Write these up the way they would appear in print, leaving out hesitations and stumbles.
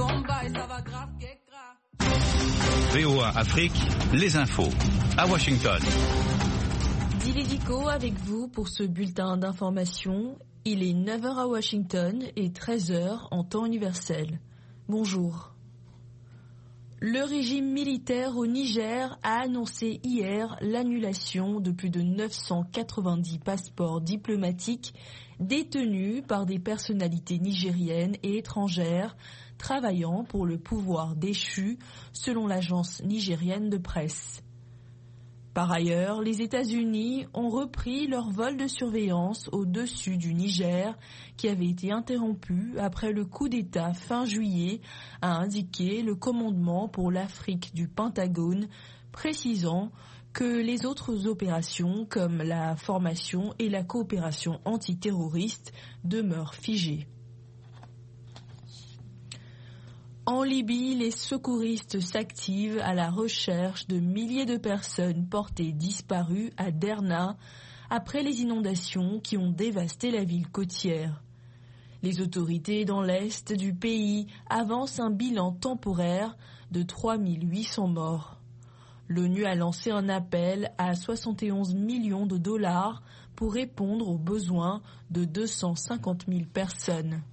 VOA Afrique, les infos. À Washington. Dili Diko avec vous pour ce bulletin d'information. Il est 9h à Washington et 13h en temps universel. Bonjour. Le régime militaire au Niger a annoncé hier l'annulation de plus de 990 passeports diplomatiques détenus par des personnalités nigériennes et étrangères travaillant pour le pouvoir déchu, selon l'agence nigérienne de presse. Par ailleurs, les États-Unis ont repris leur vol de surveillance au-dessus du Niger, qui avait été interrompu après le coup d'État fin juillet, a indiqué le commandement pour l'Afrique du Pentagone, précisant que les autres opérations, comme la formation et la coopération antiterroriste, demeurent figées. En Libye, les secouristes s'activent à la recherche de milliers de personnes portées disparues à Derna après les inondations qui ont dévasté la ville côtière. Les autorités dans l'est du pays avancent un bilan temporaire de 3800 morts. L'ONU a lancé un appel à 71 millions de dollars pour répondre aux besoins de 250 000 personnes.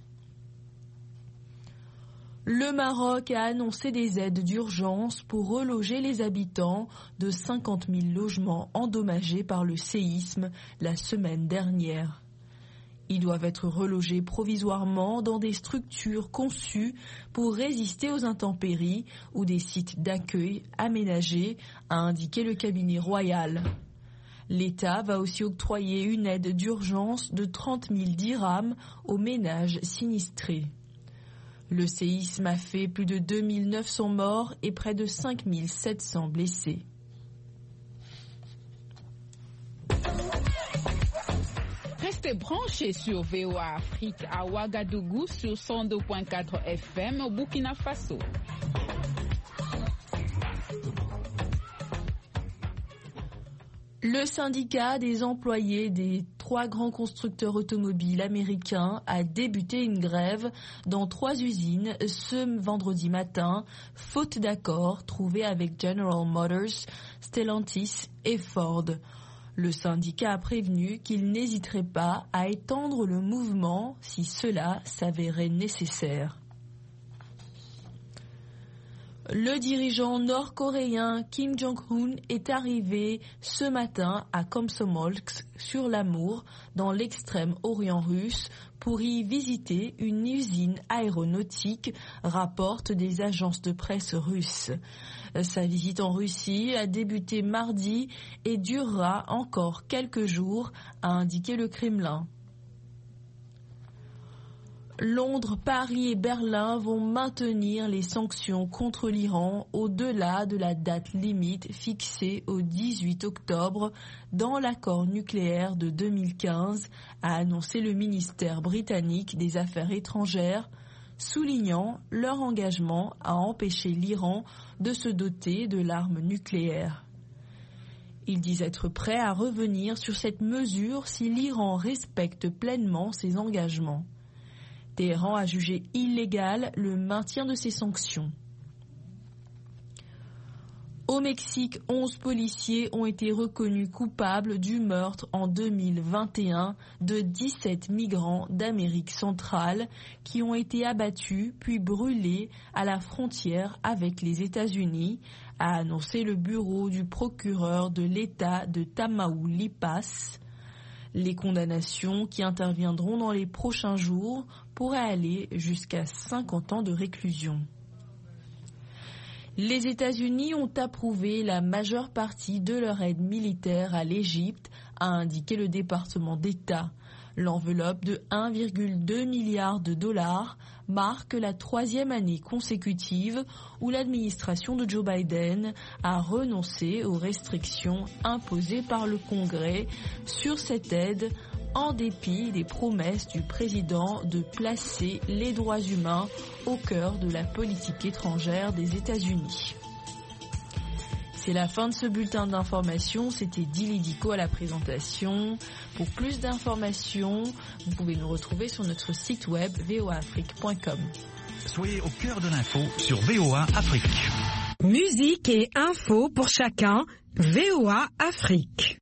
Le Maroc a annoncé des aides d'urgence pour reloger les habitants de 50 000 logements endommagés par le séisme la semaine dernière. Ils doivent être relogés provisoirement dans des structures conçues pour résister aux intempéries ou des sites d'accueil aménagés, a indiqué le cabinet royal. L'État va aussi octroyer une aide d'urgence de 30 000 dirhams aux ménages sinistrés. Le séisme a fait plus de 2900 morts et près de 5700 blessés. Restez branchés sur VOA Afrique à Ouagadougou sur 102.4 FM au Burkina Faso. Le syndicat des employés des 3 grands constructeurs automobiles américains a débuté une grève dans 3 usines ce vendredi matin, faute d'accord trouvé avec General Motors, Stellantis et Ford. Le syndicat a prévenu qu'il n'hésiterait pas à étendre le mouvement si cela s'avérait nécessaire. Le dirigeant nord-coréen Kim Jong-un est arrivé ce matin à Komsomolsk sur l'Amour, dans l'extrême-orient russe, pour y visiter une usine aéronautique, rapportent des agences de presse russes. Sa visite en Russie a débuté mardi et durera encore quelques jours, a indiqué le Kremlin. Londres, Paris et Berlin vont maintenir les sanctions contre l'Iran au-delà de la date limite fixée au 18 octobre dans l'accord nucléaire de 2015, a annoncé le ministère britannique des Affaires étrangères, soulignant leur engagement à empêcher l'Iran de se doter de l'arme nucléaire. Ils disent être prêts à revenir sur cette mesure si l'Iran respecte pleinement ses engagements. Téhéran a jugé illégal le maintien de ces sanctions. Au Mexique, 11 policiers ont été reconnus coupables du meurtre en 2021 de 17 migrants d'Amérique centrale qui ont été abattus puis brûlés à la frontière avec les États-Unis, a annoncé le bureau du procureur de l'État de Tamaulipas. Les condamnations qui interviendront dans les prochains jours pourraient aller jusqu'à 50 ans de réclusion. Les États-Unis ont approuvé la majeure partie de leur aide militaire à l'Égypte, a indiqué le département d'État. L'enveloppe de 1,2 milliard de dollars marque la 3e année consécutive où l'administration de Joe Biden a renoncé aux restrictions imposées par le Congrès sur cette aide, en dépit des promesses du président de placer les droits humains au cœur de la politique étrangère des États-Unis. C'est la fin de ce bulletin d'information. C'était Dili Diko à la présentation. Pour plus d'informations, vous pouvez nous retrouver sur notre site web voaafrique.com. Soyez au cœur de l'info sur VOA Afrique. Musique et info pour chacun, VOA Afrique.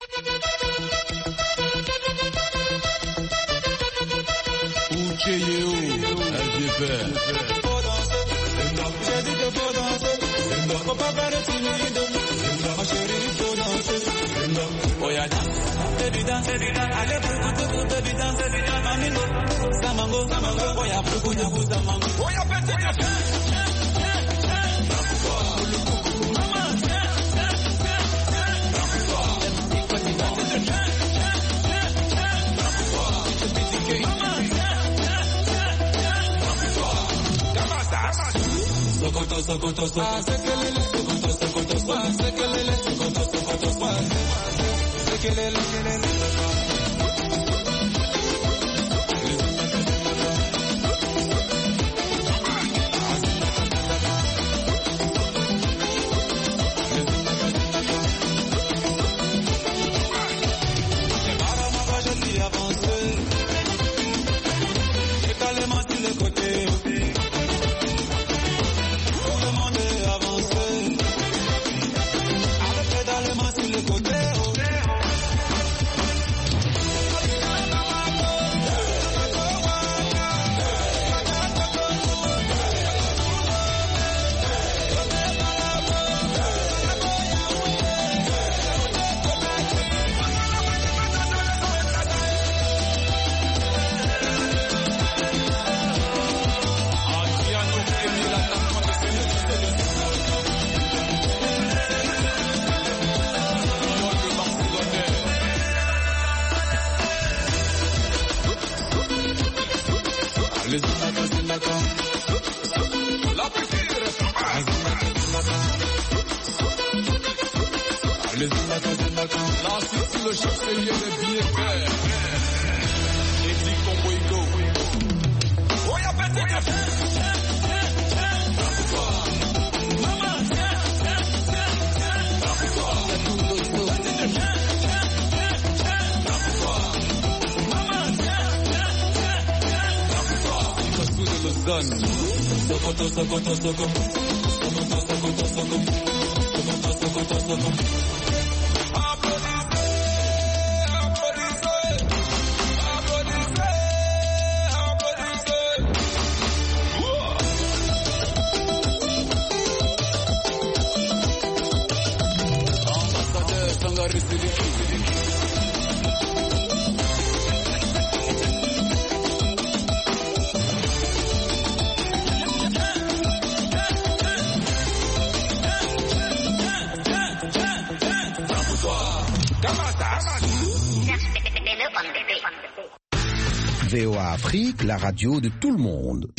VOA Afrique, la radio de tout le monde.